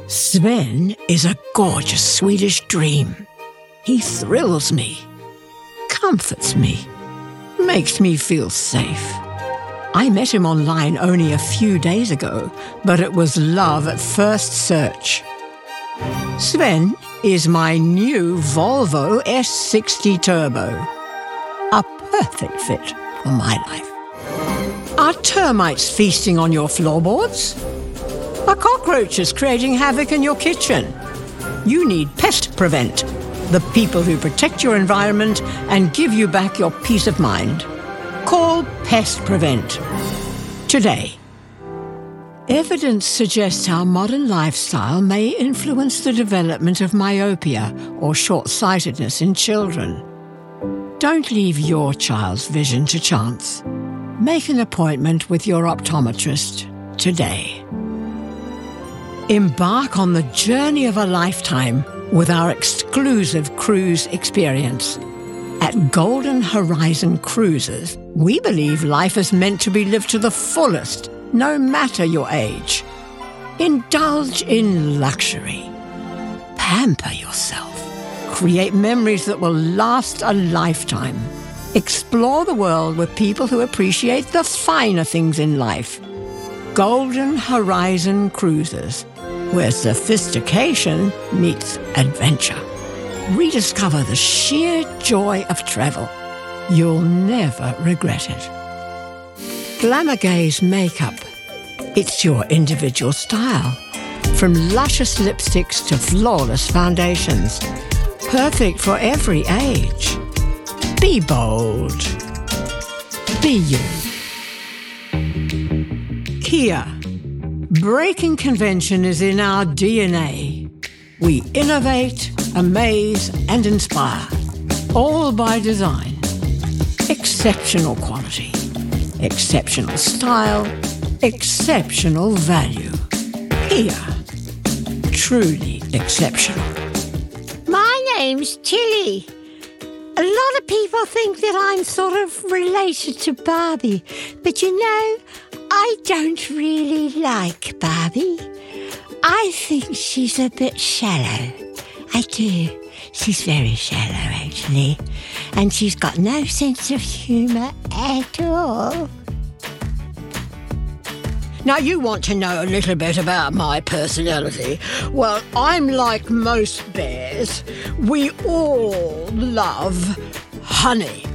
Sven is a gorgeous Swedish dream. He thrills me, comforts me, makes me feel safe. I met him online only a few days ago, but it was love at first search. Sven is my new Volvo S60 Turbo. A perfect fit for my life. Are termites feasting on your floorboards? Are cockroaches creating havoc in your kitchen? You need Pest Prevent, the people who protect your environment and give you back your peace of mind. Call Pest Prevent today. Evidence suggests our modern lifestyle may influence the development of myopia or short-sightedness in children. Don't leave your child's vision to chance. Make an appointment with your optometrist today. Embark on the journey of a lifetime with our exclusive cruise experience. At Golden Horizon Cruises, we believe life is meant to be lived to the fullest, no matter your age. Indulge in luxury. Pamper yourself. Create memories that will last a lifetime. Explore the world with people who appreciate the finer things in life. Golden Horizon Cruises, where sophistication meets adventure. Rediscover the sheer joy of travel. You'll never regret it. Glamour Gaze Makeup. It's your individual style. From luscious lipsticks to flawless foundations. Perfect for every age. Be bold. Be you. Kia. Breaking convention is in our DNA. We innovate, amaze, and inspire. All by design. Exceptional quality. Exceptional style. Exceptional value. Kia. Truly exceptional. My name's Tilly. A lot of people think that I'm sort of related to Barbie, but you know, I don't really like Barbie. I think she's a bit shallow. I do. She's very shallow, actually. And she's got no sense of humour at all. Now, you want to know a little bit about my personality. Well, I'm like most bears. We all love honey.